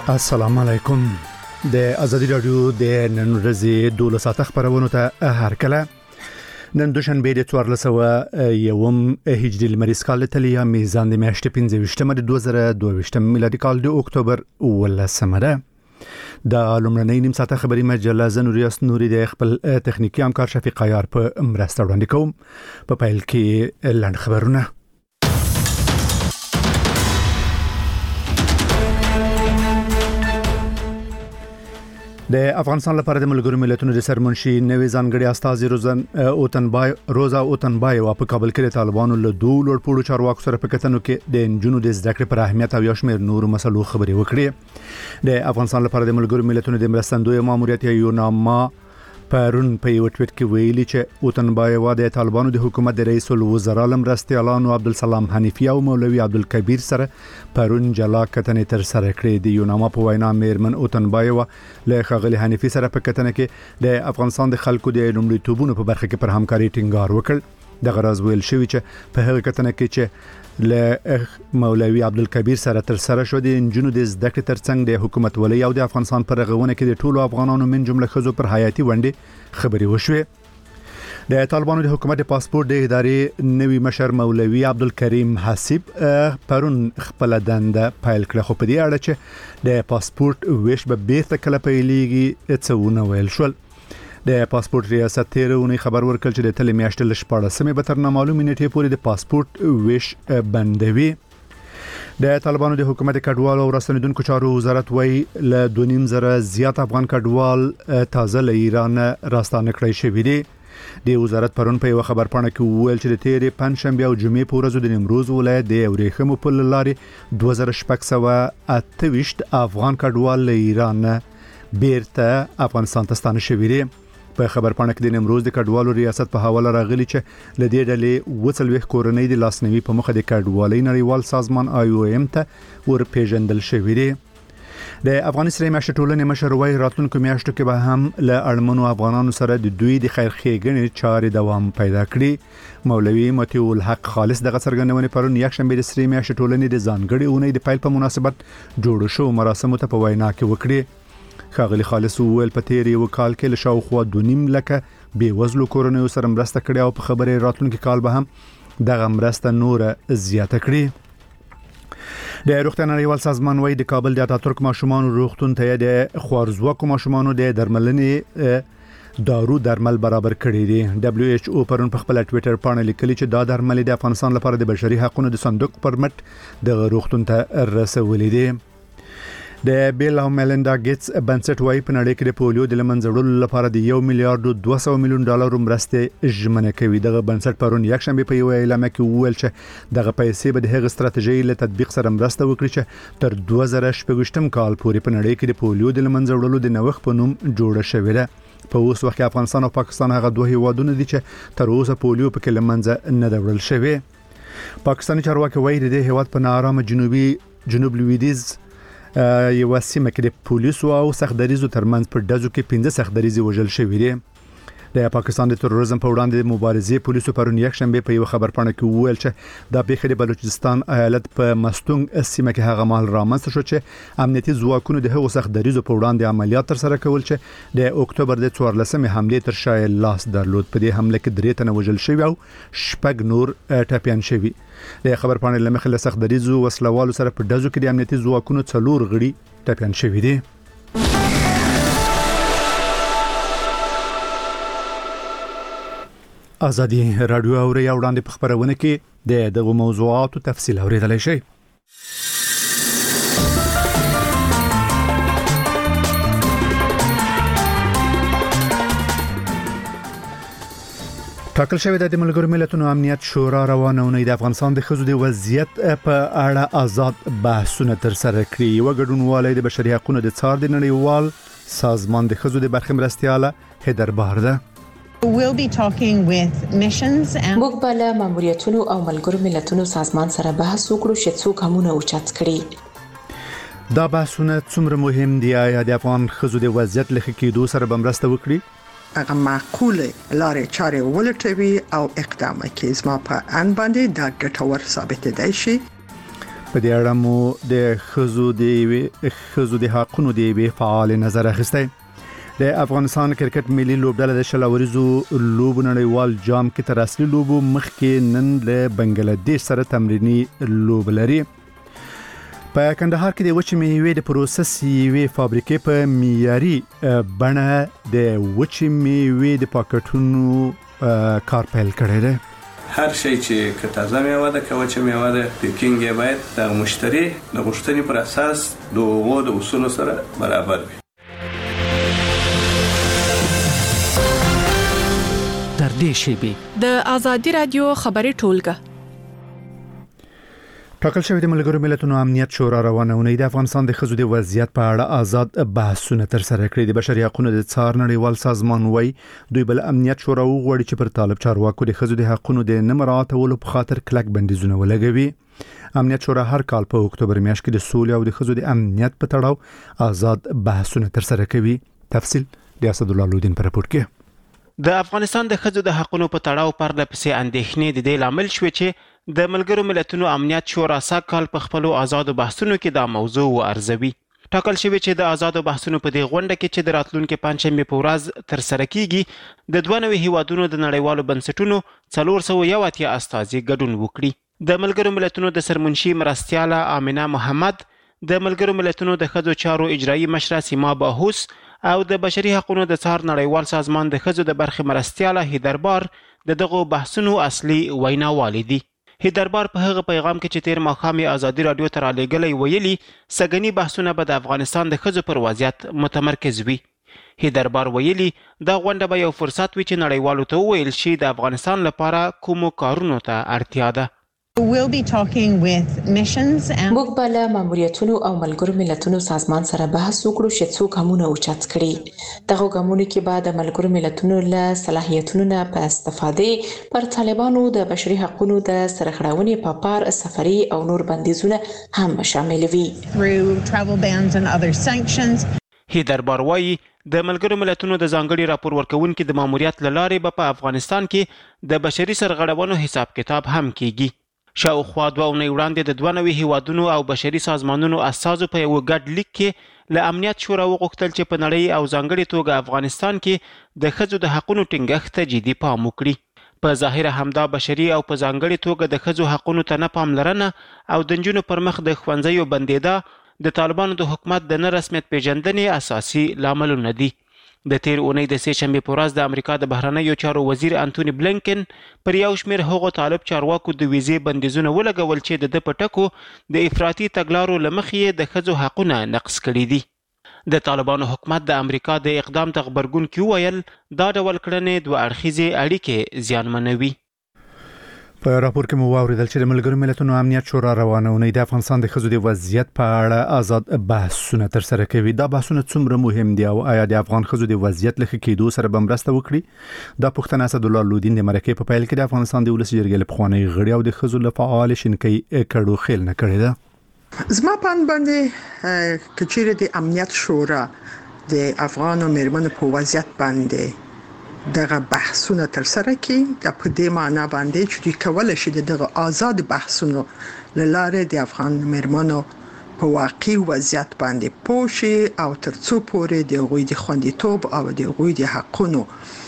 السلام علیکم. د ازادي رادیو د نن ورځې 12 ساعت خبرونه ته هرکله نن دوشنبه د 1401 هجري لمریز کال ته لیا میزان د میاشتې 15 د 2022 میلادي کال د اکتوبر ولسمه ده. د لومړنۍ نیم ساعت خبري مجله زنوریاس نوري د خپل تخنیکی همکار شفیق عیار په مرسته وړاندې کوم. په پیل کې لاندې خبرونه. د افغانستان لپاره د ملګرو ملتونو د سرمنشي نوې ځانګړي استاد روزا اوتنبای په کابل کې د طالبانو له دوه لوړپوړو چارواکو سره په کتنو کې د انجونو د زده کړې پر اهمیت او یو شمېر نورو مسلو خبرې وکړې. د افغانستان لپاره د ملګرو ملتونو د مرستندوی ماموریت یوناما پرون په یو ټویټ کې ویلي چې اوتنبای د طالبانو د حکومت د رئیس الوزرا مرستیالانو عبدالسلام حنیفی او مولوی عبدالکبیر سره پرون جلا کتنې تر سره کړې. د یوناما په وینا میرمن اوتنبای له ښاغلي حنیفی سره په کتنه کې د افغانستان د خلکو د لومړیتوبونو په برخه کې پر همکاري ټینګار وکړ. د غرض ویل شوی چې په هغه کتنه کې چې له مولوی عبدالکبیر سره تر سره شو د انجونو د زده کړې ترڅنګ د حکومت ولې او د افغانستان پر رغونه کې د ټولو افغانانو من جمله خزو پر حیاتي ونډه خبري وشوه. د طالبانو د حکومت د پاسپورت د ادارې نوی مشر مولوی عبدالکریم حسیب پرون خپل دنده پیل کړه، خو په دې اړه چې د پاسپورت ویش به بیرته کله پیلېږي څه ویل شول. د پاسپورت ریاست تیرونی خبر ورکړ چې د تل میاشتې ل 14 به تر نامعلومه نیټه پورې د پاسپورت ویش بندوي. د طالبانو د حکومت کډوال او راستنیدونکو چارو وزارت وایي له 2.5 زیات افغان کډوال تازه له ایران راستانه کړی شوی دي. د وزارت پرون په یو خبرپاڼه کې ویل چې د تیرې پنځشنبه او جمعې په ورځو د نیمروز ولایت د ورېښمو په لارې 2628 افغان کډوال له ایران بیرته افغانستان ته ستانه شوي دي. په خبرپاڼه کې د نیمروز د کډوالو ریاست په حواله راغلي چې لدې ډلې وڅلوي کورنۍ د لاسنیوي په مخه د کډوالۍ نړیوال سازمان IOM ته ور پیژندل شوی دی. د افغانستان میاشتې ټولنې مشر وای راتلونکو میاشتو کې به هم له اړمنو افغانانو سره د دوی د خیر ښېګڼې چارې دوام پیدا کړي. مولوی متي الحق خالص دغه څرګندونه پرون یکشنبه د سری میاشتې ټولنې د ځانګړي اونۍ د پیل په مناسبت جوړ شو مراسمو ته په وینا کې وکړي. ښاغلي خالص وویل په تیر یو کال کې له شاوخوا 2.5 لکه بېوزلو کورنیو سره مرسته کړې او په خبرې راتلونکي کال به هم دغه مرسته نور زیاته کړي. د روغتیا نړیوال سازمان وايي د کابل د اتاتورک ماشومان روغتون ته د خوارزواکو ماشومانو د درملنې دارو درمل برابر کړي دي. WHO پرون په خپل ټویټر باندې لیکلي چې دا درمل د افغانستان لپاره د بشري حقوقو د صندوق پر مټ د روغتون ته رسولې دي. د بیل او میلنډا ګیټس بنسټ وايي په نړۍ کې د پولیو د لمنځړلو لپاره د 1 میلیارډ 200 میلیون ډالر مرسته ژمنه کوي. دغه بنسټ پرون یکشنبه په یو اعلامیه کې وویل چې دغه پیسې به د هغه ستراتیژي له تطبیق سره مرسته وکړي چې تر 2018 کال پورې په نړۍ کې د پولیو د لمنځړلو د نوښت په نوم جوړه شوې ده. په اوس وخت کې افغانستان او پاکستان هغه دوه هیوادونه دي چې تر اوسه پولیو په کې لمنځه نه وړل شوی. پاکستاني چارواکي وایي د هیواد په نارامه جنوب لویدیز یو سیمه کې د پولیسو او سختدریزو ترمنځ په ډزو کې 15 سختدریزي وژل شوي دي. د پاکستان د تروریزم په وړاندې د مبارزې پولیسو پرون یکشنبه په یو خبرپاڼه کې وویل چې د پیښې د بلوچستان ایالت په مستونګ سیمه کې هغه مهال رامنځته شو چې امنیتي ځواکونو د هغو سختدریزو په وړاندې عملیات تر سره کول چې د اکتوبر د 14 حمله تر شا لاس درلود. په دې حمله کې 3 تنه وژل شوي او 6 نور ټپيان شوي. د خبرپاڼې لمخې له سختدریزو وسلوالو سره په ډزو کې د امنیتي ځواکونو 4 غړي ټپيان شوي دي. ازادي رادیو او ریاو وړاندې په خبرونه کې دغه موضوعاتو تفصیل اوریدلای شئ. ټاکل شوی د ملګرو ملتونو امنیت شورا روانه اونۍ د افغانستان د خزو د وضعیت په اړه آزاد بحثونه تر سره کړي. یو ګډونوالي د بشري حقوقو د څار د نړیوال سازمان د خزو د برخې مرستیاله هدر بهر ده. We'll be talking with missions and موږ به له ماموریتونو او ملګرو ملتونو سازمان سره بحث وکړو چې څوک همونه اوچت کړي. دا بحثونه څومره مهم دي؟ آیا د افغان خزو د وضعیت لخوا کېدو سره به مرسته وکړي؟ هغه معقوله لارې چارې ولټوي او اقدام کوي. زما په ان باندې دا ګټور ثابت دی شي. په دې اړه مو د خزو د حقونو د فعال نظر اخیسته. د افغانستان کرکټ ملي لوبډله د شلوريزو لوبو نړیوال جام کې تر اصلي لوبو مخکې نن له بنگلاديش سره تمرینی لوب لري. په کندهار کې د وچې میوې د پروسس یوې فابریکې په معیاري بڼه د وچې میوې د پاکټونو کار پیل کړی دی. هر شی چې تازه میوه ده که وچه میوه ده پیکینګ یې باید د مشتری د غوښتنې پر اساس د هغو د اصولو سره برابر وي. تر دې شیبې د آزادي رادیو خبري ټولګه ټاکل شوی د ملګرو ملتونو امنیت شورا روانونه د افغانستان د خزو د وضعیت په اړه آزاد بحثونه تر سره کړي. د بشري حقوقو د څار نړیوال سازمان وایي دوی بل امنیت شورا وغوړي چې پر طالب چارواکو د خزو د حقوقو د نه مراعاتولو په خاطر کلک بندیزونه ولګوي. امنیت شورا هر کال په اکتوبر میاشت کې د سولې او د خزو د امنیت په تړاو آزاد بحثونه تر سره کوي. تفصیل د اسد الله لودین پر راپور کې. د افغانستان د خزو د حقوقو په تړاو پرلپسې اندېښنې د دې لامل شوې چې د ملګرو ملتونو امنیت شورا سږ کال په خپل آزاد بحثونو کې دا موضوع ارزوي. ټاکل شوی چې د آزاد بحثونو په دې غونډه کې چې د راتلونکو پنځشنبه په ورځ تر سره کیږي د 92 هیوادونو د نړیوالو بنسټونو 401 استازي ګډون وکړي. د ملګرو ملتونو د سرمنشي مرستیاله امینه محمد، د ملګرو ملتونو د خزو چارو اجرایی مشره سیما باهوس او د بشري حقوقو د څار نړیوال سازمان د خزو د برخې مرستیاله هیدربار دغه بحثونو اصلي ویناوال دي. هیدربار په هغه پیغام کې چې تیر ماښام آزادي رادیو ته رالیږلی ویلي سګنی بحثونه به د افغانستان د خزو پر وضعیت متمرکز وي. هیدربار ویلي دا غونډه به یو فرصت وي چې نړیوالو ته وویل شي د افغانستان لپاره کومو کارونو ته اړتیا ده. We'll be talking with missions and موږ به له ماموریتونو او ملګرو ملتونو سازمان سره بحث وکړو چې څو ګامونه اوچت کړي. دغه ګامونه کې به د ملګرو ملتونو له صلاحیتونو نه په استفاده پر طالبانو د بشري حقوقو د سرغړونې په پار سفري او نور بندیزونه هم شامل وي. through travel bans and other sanctions. هیدربار وایي د ملګرو ملتونو د ځانګړي راپور ورکوونکي د ماموریت لارې به په افغانستان کې د بشري سرغړونو حساب کتاب هم کیږي. شاوخوا 2 اونۍ وړاندې د 92 هیوادونو او بشري سازمانونو اساسو په یو ګډ لیک کې له امنیت شورا وغوښتل چې په نړۍ او ځانګړي توګه افغانستان کې د خزو د حقوقو ټینګښت ته جدي پام وکړي. په ظاهر همدا بشري او په ځانګړي توګه د خزو حقوقو ته نه پاملرنه او د نجونو پر مخ د ښوونځیو بندیدا د طالبانو د حکومت د نه رسمیت پیژندنې اساسي لاملونه دي. د تیر اونۍ د سه شنبه په ورځ د امریکا د بهرنیو چارو وزیر انټونی بلینکن پر یو شمېر هغو طالب چارواکو د ویزې بندیزونه ولګول چې د پټکو د افراطي تګلارو لمخې د خزو حقونه نقض کړي دي. د طالبانو حکومت د امریکا د اقدام ته غبرګون کې ویل دا ډول کړنې دوه اړخیزې اړیکې زیانمنوي. په راپور کې مو واوریدل چې د ملګرو ملتونو امنیت شورا روانونه د افغانستان د خزو د وضعیت په اړه آزاد بحثونه تر سره کوي. دا بحثونه څومره مهم دي او آیا د افغان خزو د وضعیت له ښه کېدو سره به مرسته وکړي؟ دا پوښتنه اسد الله لودین د مرکې په پیل کې د افغانستان د ولس جرګې له پخواني غړي او د خزو له فعال شینکۍ کډو خیل نه کړی ده. زما پان باندې کچېره د امنیت شورا د افغان او میرمنو په وضعیت باندې دغه بحثونه تر سره کی د په دې معنی باندې چې دوی کولای شي دغه آزاد بحثونو لاره د افغان میرمنو په واقعي وضعیت باندې پوښي او ترڅو پورې د غوي د خوندیتوب او د غوي د حقونو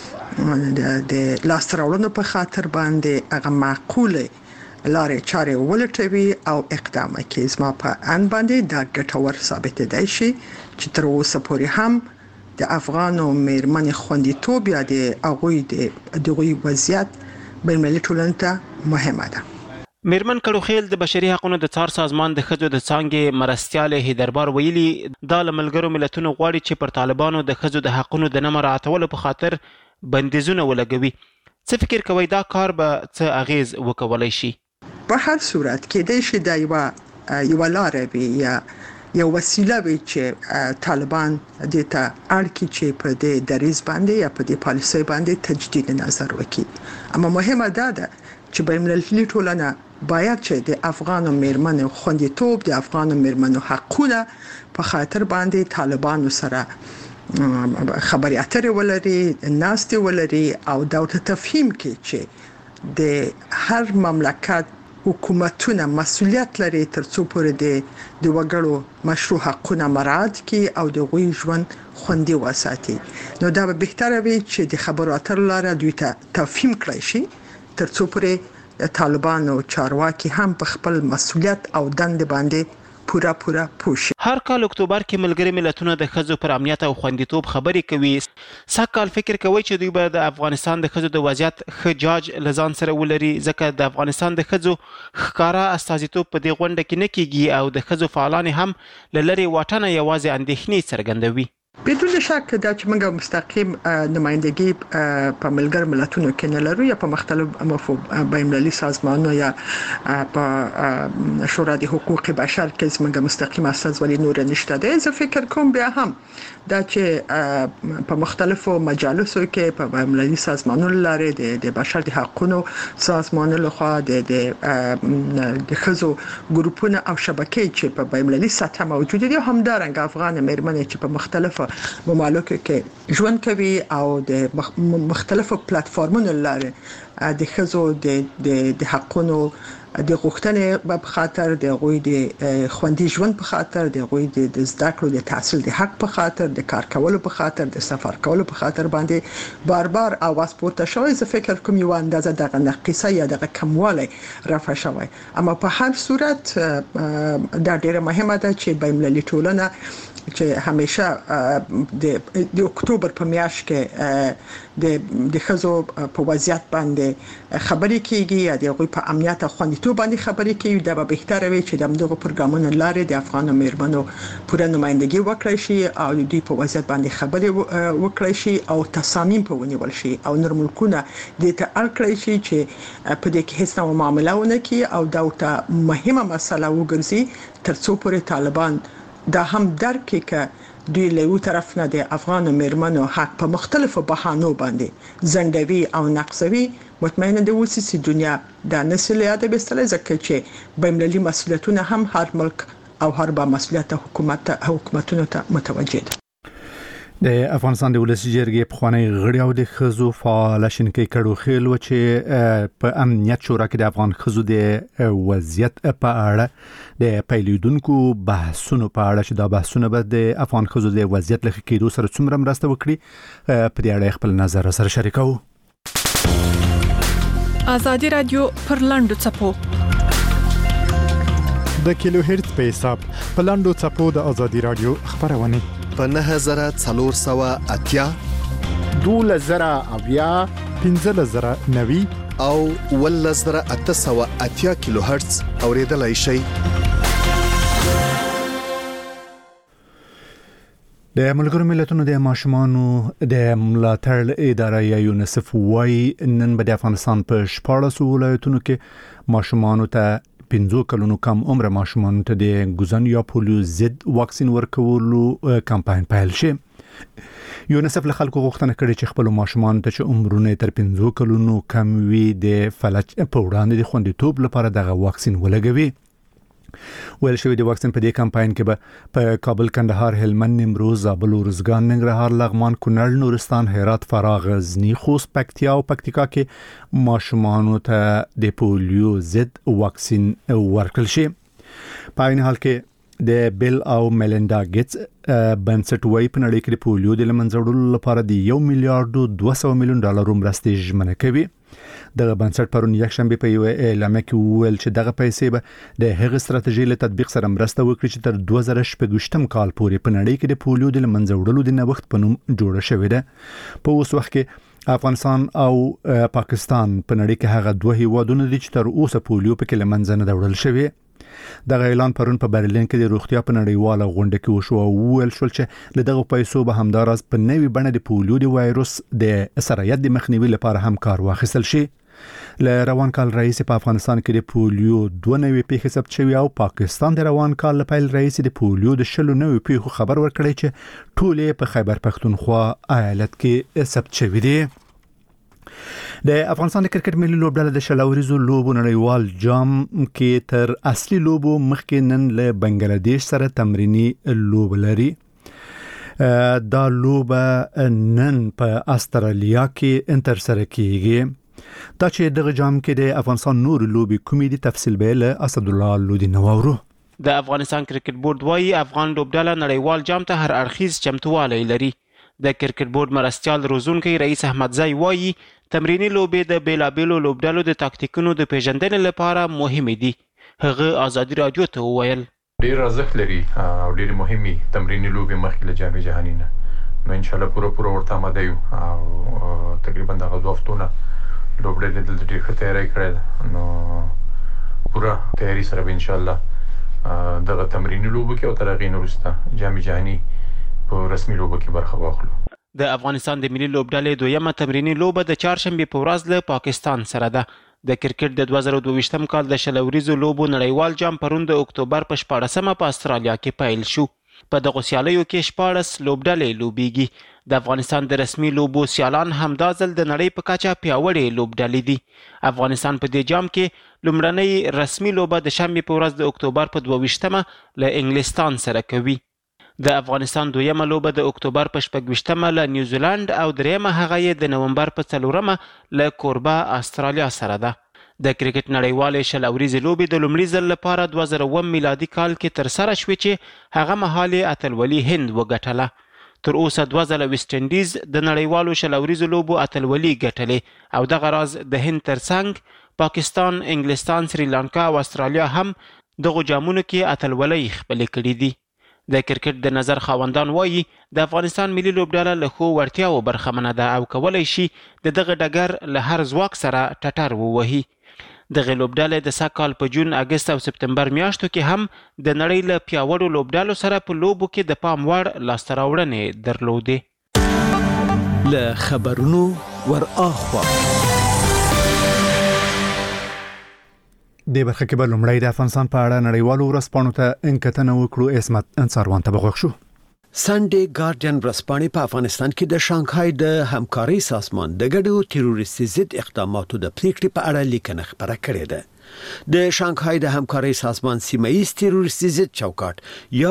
د لاستراولونو په خاطر باندې هغه معقوله لارې چارې ولټوي او اقدام کوي. زما په ان باندې دا ګټور ثابت دی شي چې تر اوسه پورې هم د افغان او میرمن خوندیتوب یا د هغوی د دغوی وضعیت بین‌المللي ټولنې ته مهمه ده. میرمن کډوخیل د بشري حقوقو د څار سازمان د خزو د څانګې مرستیاله هیدربار ویلي دا له ملګرو ملتونو غواړي چې پر طالبانو د خزو د حقوقو د نه مراعاتولو په خاطر بندیزونه ولګوي. څه فکر کوي دا کار به څه اغیز وکولای شي؟ په هر صورت کې د شي د یو لارې وي یا یو وسیله وي چې طالبان د ته اړکی چې په دې دریز باندې یا په دې پالیسي باندې تجدید نظر وکړي. اما مهمه ده چې بین‌المللي ټولنه باید چې د افغان میرمنو خوندیتوب د افغان میرمنو حقونه په خاطر باندې طالبانو سره خبري اترې ولري، ناستې ولري او دا ته تفهیم کې چې د هر مملکت حکومتونه مسؤلیت لري ترڅو پورې د وګړو مشروع حقوقونه مراعات کړي او د غوي ژوند خوندي وساتي. نو دا به بهتره وي چې د خبرو اترو لاره دوی ته تفهیم کړی شي ترڅو پورې طالبان او چارواکي هم په خپل مسؤلیت او دند باندې پورا پوښ. هر کال اکتوبر کې ملګری ملتونه د ښځو پر امنیت او خوندیتوب خبرې کوي. سږکال فکر کوي چې دوی به د افغانستان د ښځو د وضعیت ښه جاج لزان سره ولري، ځکه د افغانستان د ښځو ښکارا استازیتوب په دې غونډه کې نه کیږي او د ښځو فعالان هم لری واټنه یوازې اندېښنې څرګندوي. بدون شک دا چې موږ مستقیم نمائندګي په ملګر ملتونو کې نه لرو یا په مختلف بین‌المللي سازمانونو یا په شورا د حقوق بشر کې موږ مستقیم استازولي نور نشته ده. زه فکر کوم بیا هم دا چې په مختلفو مجالسو کې په بین‌المللي سازمانونو لاره د بشر د حقوقو سازمانونو لخوا د خزو ګروپونه او شبکې چې په بین‌المللي سطح موجود دي همدارنګ افغان مېرمنې چې په مختلفو ممالکو کې ژوند کوي او د مختلفو پلیټفارمونو لاره د خزو د حقونو د غوښتنې په خاطر د غوي د خوندي ژوند په خاطر د غوي د زده کړو د تحصیل د حق په خاطر د کار کولو په خاطر د سفر کولو په خاطر باندې بار اواز پورته شوی. زه فکر کوم یو اندازه د نقصه یا د کموالی رفع شوی، اما په هر صورت دا ډیره مهمه ده چې بین‌المللي ټولنه چې همیشه د اکتوبر په میاشت کې د خزو په وضعیت باندې خبرې کیږي یا د غوي په امنیت او خوندیتوب باندې خبرې کوي. دا به بهتره وي چې دغه پروګرامونو لاره د افغان مېرمنو پوره نمائندګي وکړي شي او د دوی په وضعیت باندې خبرې وکړي شي او تصامیم په ونیول شي او نور ملکونه د ته اړ شي چې په دې کې هیڅ نوع معامله ونه کوي او دا ته مهمه مسله وګرځي ترڅو پورې طالبان دا هم درک کې دوی له یو طرف نه د افغان مېرمنو حق په مختلفو بهانو باندې زندوي او نقضوي. مطمئنه ده اوسې چې دنیا دا نسل یاد بستله ځکه چې بین‌المللي مسؤلیتونه هم هر ملک او هر با مسؤلیت حکومتونو ته متوجه ده. د افغانستان د ولسی جرګې په خوانی غړي او د خزو فعال شینکې کړو خېل و چې په امنیت شورا کې د افغان خزو د وضعیت په اړه د پیلیدونکو بحثونو په اړه چې دا بحثونه به د افغان خزو د وضعیت لخوا کېدو سره څومره مرسته وکړي په دې اړه خپل نظر سره شریکو. آزادی رادیو پر لاندو چپو د کیلو هرتز په حساب په لاندو چپو د آزادی رادیو خبرونه په 9480 2000 1590 او 1880 کیلو هرتز اوریدلای شئ. د ملګرو ملتونو د ماشومانو د ملاتړ اداره یا یونیسف وايي نن په افغانستان په 14 ولایتونو کې ماشومانو ته 15 کلونو کم عمر ماشومانو ته د ګوزن یا پولیو ضد واکسین ورکولو کمپاین پیل شي. یونیسف له خلکو غوښتنه کړې چې خپل ماشومان ته چې عمرونه تر 15 کلونو کم وي د فلج په وړاندې د خوندیتوب لپاره دغه واکسین ولګوي. ویل شوی د واکسین په دې کمپاین کې به په کابل، کندهار، هلمند، نیمروز، زابل، ارزګان، ننګرهار، لغمان، کونړ، نورستان، هرات، فراه، غزنی، خوست، پکتیا او پکتیکا کې ماشومانو ته د پولیو ضد واکسین ورکړل شي. په عین حال کې د بیل او میلیندا ګیټس بنسټ وايي په نړۍ کې د پولیو د لمنځه وړلو لپاره د 1 میلیارډ 200 میلیون ډالر مرستې ژمنه کوي. دغه بنسټ پرون یکشنبه په یو اعلامیه کې وویل چې دغه پیسې به د هغه ستراتیژي له تطبیق سره مرسته وکړي چې تر 2018 کال پورې په نړۍ کې د پولیو د لمنځه وړلو د نوښت په نوم جوړه شوې ده. په اوس وخت کې افغانستان او پاکستان په نړۍ کې هغه دوه هیوادونه دي چې تر اوسه پولیو په کې لمنځه نه وړل شوی. دغه اعلان پرون په برلین کې د روغتیا په نړیواله غونډه کې وشو او ویل شول چې له دغه پیسو به همداراز په نوې بڼه د پولیو د وایروس د سرایت د مخنیوي لپاره هم کار واخیستل شي. له روان کال رئیس په افغانستان کې د پولیو 2 نوې پیښې ثبت شوې او پاکستان د روان کال لپاره رئیس د پولیو د 10 نوې پیښو خبر ورکړی چې ټولې په خیبر پختونخوا ایالت کې ثبت شوې دي. د افغانستان د کرکټ ملي لوبډله د شلوريزو لوبو نړیوال جام کې تر اصلي لوبو مخکې نن له بنگلاديش سره تمرینی لوب لري. دا لوب نن په استرالیا کې انتر سره کیږي. دا چې دغه جام کې د افغانستان نور لوبي کومې دي تفصیل به له اسد الله لودي نواورو. د افغانستان کرکټ بورډ وایي افغان لوبډله نړیوال جام ته هر اړخیز چمتووالی لري. د کرکټ بورډ مرستیال روزونکی رئیس احمدزی وایي تمرینی لوبې د بیلابیلو لوبډلو د تاکتیکونو د پیژندنې لپاره مهمې دي. هغه آزادي رادیو ته وویل ډیر ارزښت لري او ډیر مهمې تمرینی لوبې مخکې له جام جهاني نه. نو ان شاء الله پوره ورته آماده یو او تقریبا دغه دوه هفتونه لوبډلې دلته ډېر ښه تیاری کړې ده. نو پوره تیاری سره به ان شاء الله دغه تمرینی لوبو کې او تر هغې نه وروسته جام جهاني په رسمي لوبو کې برخه واخلو. د افغانستان د ملي لوبډلې دویمه تمرینی لوبه د چهارشنبې په ورځ له پاکستان سره ده. د کرکټ د 2022م کال د شلوریزو لوبو نړیوال جام پرون د اکتوبر په 14مه په استرالیا کې پیل شو. په دغه سیالیو کې 14 لوبډلې لوبېږي. د افغانستان د رسمي لوبو سیالان همدا ځل د نړۍ په کچه پیاوړې لوبډلې دي. افغانستان په دې جام کې لومړنۍ رسمي لوبه د شنبې په ورځ د اکتوبر په 22مه له انګلستان سره کوي. د افغانستان دویمه لوبه د اکتوبر په 26مه له نیوزیلند او دریمه هغه یې د نومبر په 4مه له کوربه استرالیا سره ده. د کرکټ نړیوالې شل اوریزې لوبې د لومړي ځل لپاره 2001 میلادي کال کې ترسره شوې چې هغه مهال یې اتلولي هند وګټله. تر اوسه 2 ځله ویسټ انډیز د نړیوالو شل اوریزو لوبو اتلولي ګټلې او دغه راز د هند ترڅنګ پاکستان، انګلستان، سریلانکا او استرالیا هم دغه جامونو کې اتلولي خپلې کړې دي. د کرکټ د نظر خاوندان وایي د افغانستان ملي لوبډله له ښو وړتیاو برخمنه ده او کولی شي د دغه ډګر له هر ځواک سره ټټر ووهي. دغه لوبډلې د سږ کال په جون، اګست او سپتمبر میاشتو کې هم د نړۍ له پیاوړو لوبډلو سره په لوبو کې د پام وړ لاسته راوړنې درلودې. له خبرونو ور اخوا د برخه کې بل لومړی د افغانستان په اړه نړیوالو ورځپاڼو ته انکتنه وکړو. اسمت انصاروان ته بغوښ شو. سنډے ګارډین ورځپاڼې په افغانستان کې د شانګهای د همکارۍ سازمان د ګډو تروریستي ضد اقداماتو د پریکړې په اړه لیکنه خبره کړې ده. د شانګهای د همکارۍ سازمان سیمه‌ایز تروریستي ضد چوکاټ یا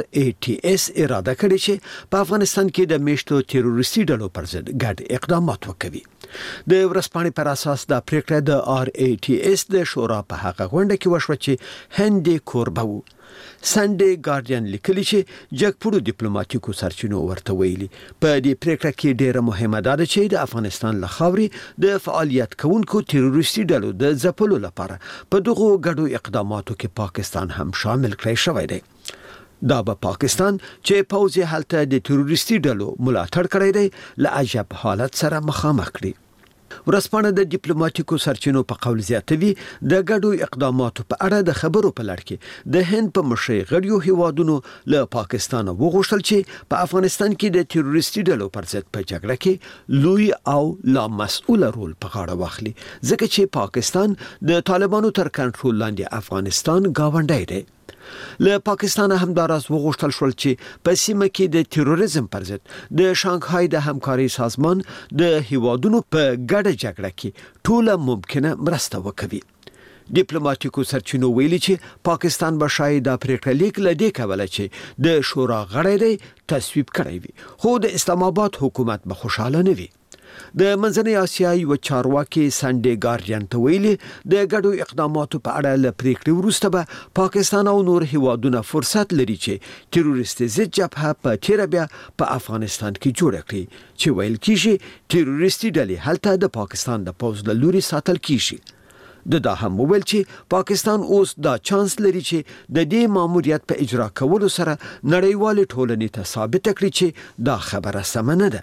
RATS اراده کړې چې په افغانستان کې د میشتو تروریستي ډلو پر ضد ګډ اقدامات وکړي. د ورځپاڼې پر اساس د پریکړه د RATS د شورا په هغه غونډه کې وشوه چې هند کوربه وو. سنډے ګارډین لیکلی چې جګپړو ډیپلوماټیکو سرچینو ورته ویلي په دې پریکړه کې ډیره مهمه ده چې د افغانستان له خاورې د فعالیت کوونکو تروریستي ډلو د ځپلو لپاره په دغه ګډو اقداماتو کې پاکستان هم شامل کړی شوی دی. دا به پاکستان چې پوځي حالت د تروریستي ډلو ملاتړ کړی دی له عجب حالت سره مخامخ کړي. ورځپاڼه د ډیپلوماټیکو سرچینو په قول زیاتوي د ګډو اقداماتو په اړه د خبرو په لړ کې د هند په مشرۍ غړیو هیوادونو له پاکستان وغوښتل چې په افغانستان کې د تروریستي ډلو پر ضد په جګړه کې لوی او لا مسؤل رول په غاړه واخلي ځکه چې پاکستان د طالبانو تر کنټرول لاندې افغانستان گاونډی دی. له پاکستان هم داراز وغوښتل شول چې په سیمه کې د تروریزم پر ضد د شانګهای د همکارۍ سازمان د هیوادونو په ګډه جګړه کې ټوله ممکنه مرسته وکړي. ډیپلوماټیکو سرچینو ویلي چې پاکستان به شاید د پریکړه لیک لدې کوله چې د شورا غړی دی تصویب کړی وي خو د اسلام آباد حکومت به خوشاله نه وي. د منځنۍ اسیا یو چارواکي سنډے ګارډین ته ویلي د ګډو اقداماتو په اړه له پریکړې وروسته به پاکستان او نور هیوادونه فرصت لري چې تروریستي ضد جبهه په تیره بیا په افغانستان کې جوړه کړي چې ویل کیږي تروریستي ډلې هلته د پاکستان د پوځ له لوري ساتل کیږي. دا هم ویل چې پاکستان اوس دا چانس لري چې د دې ماموریت په اجرا کولو سره نړیوال ټولنې ته ثابت کړي چې دا خبره سمه نه ده.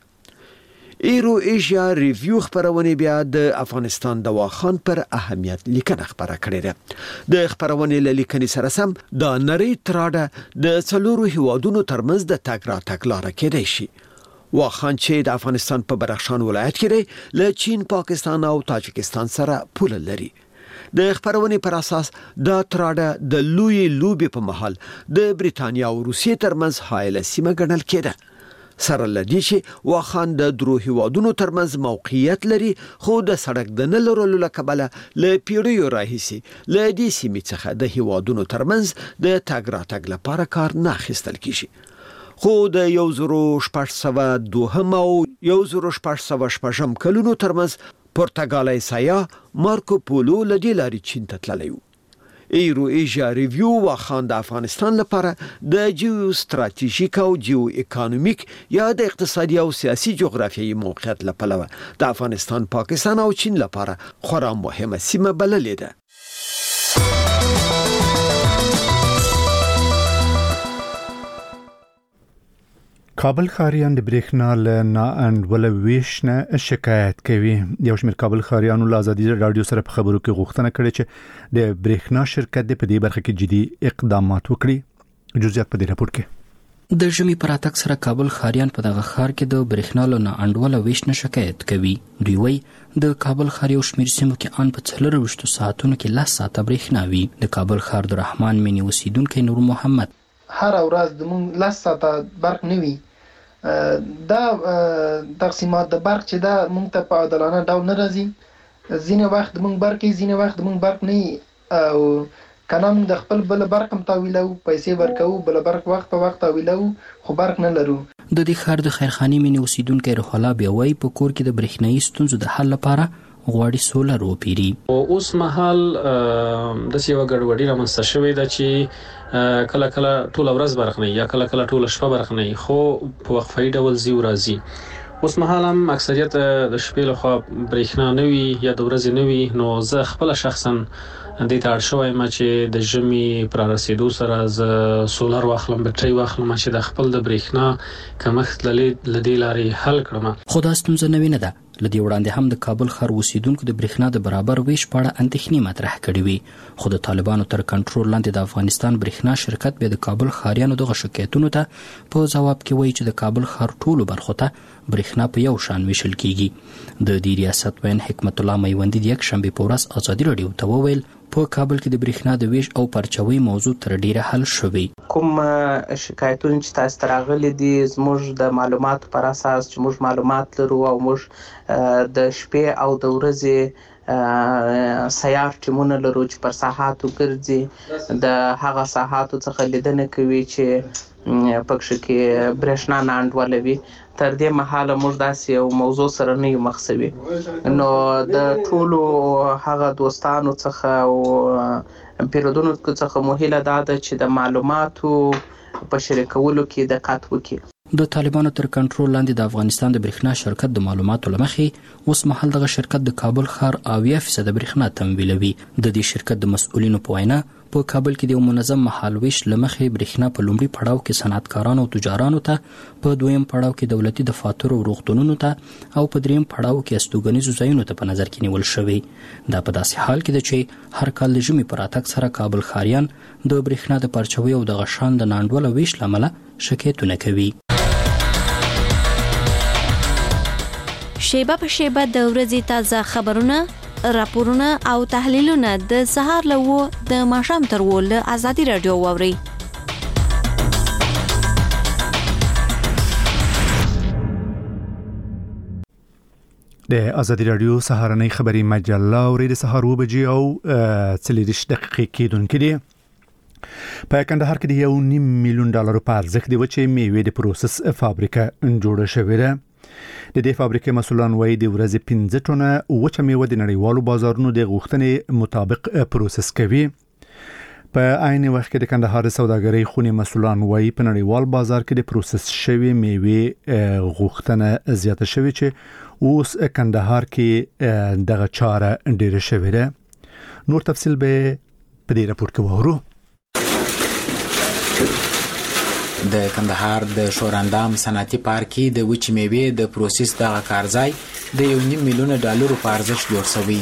ایرو ایشیا ریویو خبرونه بیا د افغانستان د واخان پر اهمیت لیکنه خبره کړې ده. د خبرونه لیکنې سره سم د نړۍ تراډه د څلورو هیوادونو ترمنځ د تګ راتګ لار کېدای شي. واخان چې د افغانستان په بدخشان ولایت کې دی له چین، پاکستان او تاجکستان سره پوله لري. د خبرونه پر اساس دا تراډه د لوی لوبې په محل د بریتانیا او روسیې ترمنځ حایله سیمه ګڼل کېده. سره لدی چې واخان د درو هیوادونو ترمنځ موقعیت لري خو د سړک د نه لرلو له کبله له پیړیو راهیسي له دې سیمې څخه د هیوادونو ترمنځ د تګ راتګ لپاره کار نه اخیستل کیږي. خو د 1602 او 1606 کلونو ترمنځ پرتګالي سیاح مارکو پولو له دې لارې چین ته تللی و. ایرو ایشیا ریویو واخان د افغانستان لپاره د جیو استراتیژیک او جیو اکونومیک یا د اقتصادي او سیاسي جغرافیایي موقعیت لپاره د افغانستان، پاکستان او چین لپاره خورا مهمه سیمه بللې ده. کابل ښاریان د برېښنا له ناانډوله ویش نه شکایت کوي. یو شمېر کابل ښاریانو له ازادي رادیو سره په خبرو کې غوښتنه کړې چې د برېښنا شرکت په دې برخه کې جدي اقدامات وکړي. جزئیات په دې راپور کې. د ژمي پر اتک سره کابل ښاریان په دغه ښار کې د برېښنا له ناانډوله ویش نه شکایت کوي. دوی وایي د کابل ښار یو شمېر سیمو کې ان په 24 ساعتونو کې 10 ساعته برېښنا وي. د کابل ښار د رحمان مینی اوسیدونکو نور محمد هر ورځ د مونږ 10 ساعته برق نه وي. دا تقسیمات د برق چې دا مونږ ته په عادلانه ډول نه راځي. ځینې وخت مونږ برق یې، ځینې وخت مونږ برق نه، او کنه مونږ د خپل بل برق هم تاویلو، پیسې ورکوو، بل برق وخت په وخت تاویلو، خو برق نه لرو. د دې ښار د خیرخاني مینی اوسیدونکو روح الله بیا وایي په کور کې د برېښنايي ستونزو د حل لپاره غواړي سولر وپیري. اوس مهال د سیو ګډوډي رامنځته شوې ده چې کله کله ټول ورځ برق نه یا کله کله ټول شپه برق نه، خو په وقفي ډول زی ورازي. اوس مهال هم اکثریت د شپې له خوا برېښنا نه وي یا د ورځې نه وي. نو زه خپل شخصا د ته اړ شوم چې د ژمي پر رسیدو سره ز سولر واخلم، بیټرۍ واخلم چې د خپل د برېښنا کمښت لدې لارې حل کړم. خو دا ستونزه نه ده. لدی وړاندې هم د کابل ښار اوسیدونکو د برېښنا د برابر ویش په اړه اندېښنې مطرح کړې وي، خو د طالبانو تر کنټرول لاندې د افغانستان برېښنا شرکت به د کابل ښاریانو دغه شکایتونو ته په جواب کې وایي چې د کابل ښار ټولو برخو ته برېښنا په یو شان ویشل کیږي. د دې ریاست وین حکمت الله میوندی د یک شنبه په ورځ ازادي رادیو ته وویل په کابل کې د برېښنا د ویش او پرچوي موضوع تر ډیره حل شوی. کوم شکایتونه چې تاسو ته راغلي دي زموږ د معلوماتو پر اساس چې موږ معلومات لرو او موږ د شپې او د ورځې سیار ټیمونه لرو چې پر ساحاتو ګرځي، د هغه ساحاتو څخه لیدنه کوي چې پکښ کې برېښنا ناانډوله وي. تر دې مهاله موږ داسې یو موضوع سره نه یو مخ شوي. نو د ټولو هغه دوستانو څخه او پیرودونکو څخه مو هیله ده چې د معلوماتو په شریکولو کې دقت وکړي. د طالبانو تر کنټرول لاندې د افغانستان د برېښنا شرکت د معلوماتو لمخې اوس مهال دغه شرکت د کابل ښار 80% برېښنا تمویلوي. د دې شرکت د مسؤلینو په وینا په کابل کې د منظم مهالويش لمخې برېښنا په لومړي پړاو کې صنعتکارانو او تجارانو ته، په دویم پړاو کې دولتي دفاتر او روغتونونو ته، او په دریم پړاو کې استوګنیزو ځایونو ته په نظر کې نیول شوی. دا په داسې حال کې ده چې هر کال د ژمي پر اتک سره کابل ښاریان د برېښنا د پرچوي او د غشان د ناانډوله ویش لامل شکایتونه کوي. شیبه په شیبه د ورځې تازه خبرونه، راپورونه او تحلیلونه د سهار له د ماښام تر له ازادي رادیو واوري. د ازادي رادیو سهارنۍ خبري مجله اوري د سهار 2 او 30 دقیقې کېدونکې دي. په کندهار کې د $1.5 میلیون په ارزښت د وچې میوې د پروسس فابریکه جوړه شوې ده. د دې فابریکې مسولان وایي د ورځې 15 ټنه وچه میوه د نړیوالو بازارونو د غوښتنې مطابق پروسس کوي. په عین وخت کې د کندهار سوداګرۍ خونې مسولان وایي په نړیوال بازار کې د پروسس شوی میوه غوښتنه زیاته شوې چې اوس کندهار کې دغه چاره ډیره شوې ده. نور تفصیل به په دې راپور کې وورو. د کندهار د شوراندام صنعتي پارک کې د وچې میوې د پروسس دغه کارځای د $1.5 میلیون په ارزښت جوړ شوی.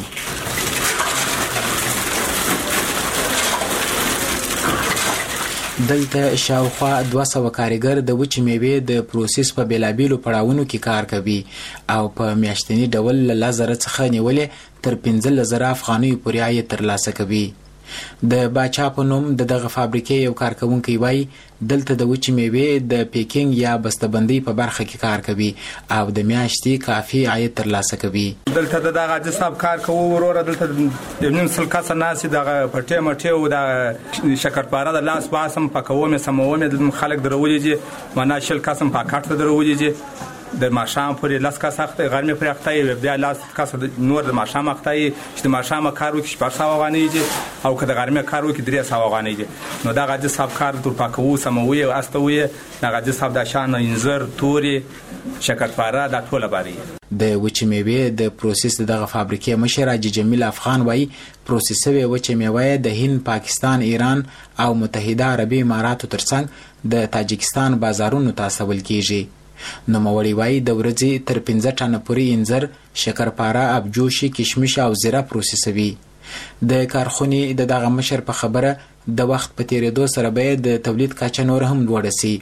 دلته شاوخوا 200 کارګر د وچې میوې د پروسس په بیلابیلو پړاوونو کې کار کوي او په میاشتنی ډول له 1000 څخه نیولې تر 15000 افغانۍ پورې عاید ترلاسه کوي. د باچا په نوم دغه فابریکې یو کارکونکي وایي دلته د وچې میوې د پیکینګ یا بسته‌بندۍ په برخه کې کار کوي او د میاشتې کافي عاید ترلاسه کوي. دلته دغه د صاحب کار کوو وروره دلته د نیم سل کسه ناس دغه پټه مټه او د شکرپاره د لاس واسم پکوم سموم د خلک درولېږي معنا شل قسم پاکټ درولېږي د ماشام پورې لاس کا سخت غرمه پر اخته بیا لاس کا نور د ماشام اخته چې د ماشام کار وکړي 400 افغانۍ او که د غرمه کار وکړي 300 افغانۍ نو دا غاجي صاحب کار تر پاکو سموي او استوي دا غاجي صاحب د شان انځر توري شکرپاره د ټوله باري د وچې میوې د پروسس دغه فابریکې مشر حاجي جمیل افغان وایي پروسسوي وچې میوې د هند، پاکستان، ایران او متحده عربي اماراتو ترڅنګ د تاجکستان بازارونو ته استول کیږي. نوموړي وایي د ورځې تر 15 ټنه پورې انځر، شکرپاره، ابجوشي، کشمش او زیره پروسسوي. د کارخونې د دغه مشر په خبره د وخت په تیریدو سره به د تولید کچه نور هم لوړه سي.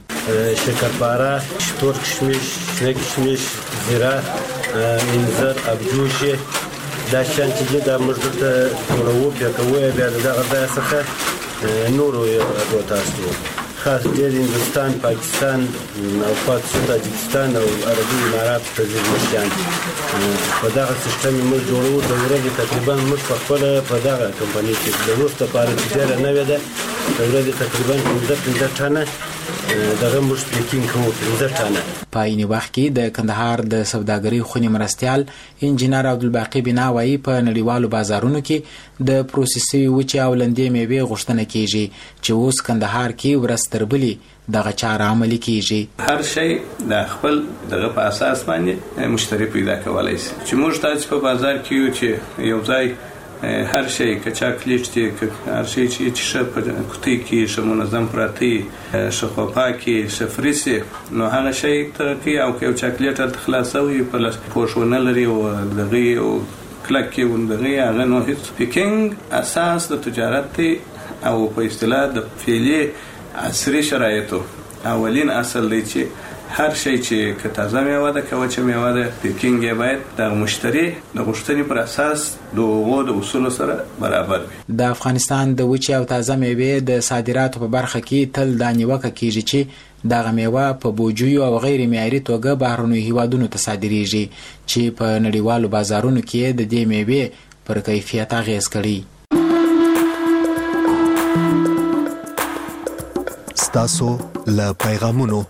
شکرپاره، تور کشمش، شنه کشمش، زیره، انځر، ابجوشي دا شان چې دا موږ ته جوړو پیاکوي بیا دغه ځای څخه نورو یو تاسو خاص ډېر هندوستان، پاکستان او پاتې تاجکستان او عربي امارات ته ځي. په دغه سیستم موږ جوړو د ورځې تقریبا موږ په خپل په دغه کمپنۍ کې د وروسته لپاره چې ډېره نه وي ده د ورځې تقریبا 15 ټنه دغه موږ پیکینګ کوو 15 ټنه. په عین وخت کې د کندهار د سوداګرۍ خونې مرستیال انجینر عبدالباقي بنا وایي په نړیوالو بازارونو کې د پروسسوي وچې او لندې میوې غوښتنه کیږي چې اوس کندهار کې ورځ تر بلې دغه چاره عملي کیږي. هر شی د خپل دغه په اساس باندې مشتری پیدا کولای شي چې موږ تاسو په بازار کې یو چې یو ځای هر شی که چاکلیټ دی هر شی چې شپ کوټی کې شمو منظم پراتی شخوپا کې شفریسي نو هغه شی ته کې او که چاکلیټ ته خلاصوي په لاس پوښونه لري او دغه او کلک کې وندغه هغه نو هیڅ پیکینګ اساس د تجارت او په اصطلاح د فعلی عصري شرایطو اولین اصل دی چې هر شی چې که تازه میوه ده که وچه میوه ده پیکینګ یې باید د مشتری د غوښتنې پر اساس د هغو د اصولو سره برابر وي. د افغانستان د وچې او تازه میوې د صادراتو په برخه کې تل دا نیوکه کیږي چې دغه میوه په بوجیو او غیر معیاري توګه بهرنیو هیوادونو ته صادریږي چې په نړیوالو بازارونو کې د دې میوې پر کیفیت اغیز کوي. ستاسو له پیغامونو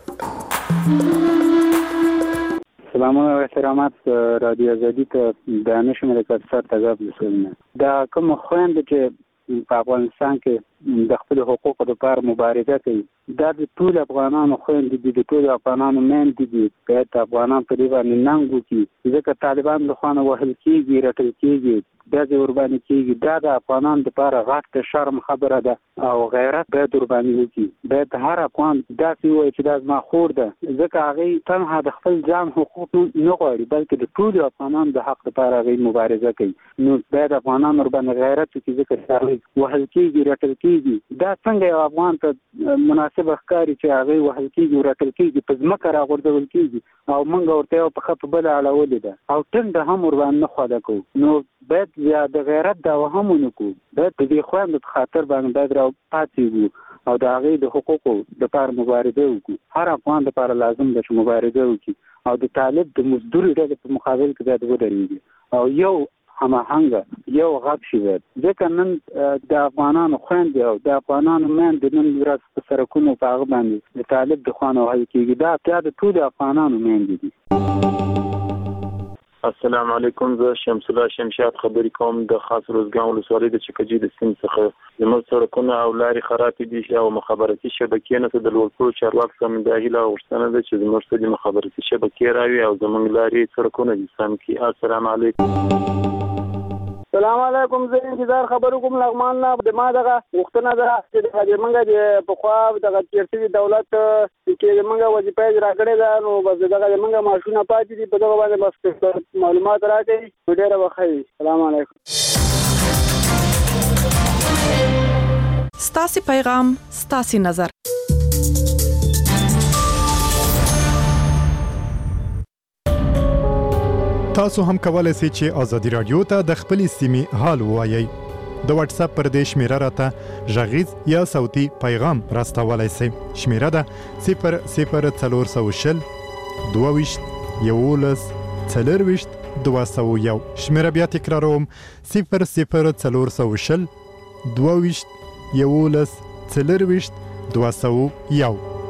سلامونه او احترامات رادیو آزادي ته د نشم مرکز سره تګاب لسونه دا کوم خويند چې په افغانستان کې د خپل حقوقو لپاره مبارزه کوي دا د ټول افغانانو خويند دي د ټول افغانانو مين دي په افغانان په دی باندې ننګو کې ځکه طالبان له خوانه وهل کیږي رټل کیږي دا د قرباني کیږي دا د افغانانو لپاره غټ شرم خبره ده او غیرت به قرباني وکړي باید هر افغان دا وایي چې دا زما خور ده ځکه هغه تنها د خپل ځان حقوق نه غواړي بلکې د ټول افغانانو د حق لپاره هغه مبارزه کوي نو باید افغانان باندې غیرت وکړي ځکه چې وهل کیږي رټل کیږي دا څنګه یو افغان ته مناسب ښکاري چې هغه وهل کیږي رټل کیږي په ځمکه راغورځول کیږي او موږ ورته په خپ بل اړولې ده او ټنګ هم ور باندې خواله کوو نو باید د غیرت دا وهمونه کو باید د دې خوند په خاطر باندې باید راو پاتې او د هغه د حقوقو لپاره مبارزه وکړو هر افغان لپاره لازم ده چې مبارزه وکړي او د طالب د مزدور ډلې په مقابل کې باید ودرېږي او یو هماهنګ یو غږ شي ځکه نن د افغانانو خوند او د افغانانو مند نن ورځ په سرکونو په هغه باندې د طالب د خوانو هي کېږي دا د ټول افغانانو مند دي. السلام علیکم زه شمس الله شمشاد خبرې کوم د خاص روزګان ولسوالۍ د چکجي د سیند څخه زموږ سړکونه او لارې خراب دي او مخابراتي شبکې نه د لوړپوړو چارواکو څخه د هیله غوښتنه ده چې زموږ د مخابراتي شبکې راوي او زموږ لارې سړکونه دي سم کړي. السلام علیکم. السلام علیکم زه انتظار خبرو کوم لغمان نه د ما دغه وختونه ده چې د منګه د په خوا دغه چیرته دولت کې منګه وظیفه اجرا کړې ده نو بس دغه منګه ماشونه پاتې دي په دغه باندې بس معلومات راکړي ډېر وخی. السلام علیکم. ستاسو پیغام ستاسو نظر تاسو هم کولای شئ چې ازادي رادیو ته د خپل سیمې حال ووایي. د واتس اپ پر دې شمیره راته ژغیز یا صوتي پیغام راستولای شئ. شمیره ده 00420 22 11 40 201. شمیره بیا تکراروم 00420 22 11 40 201.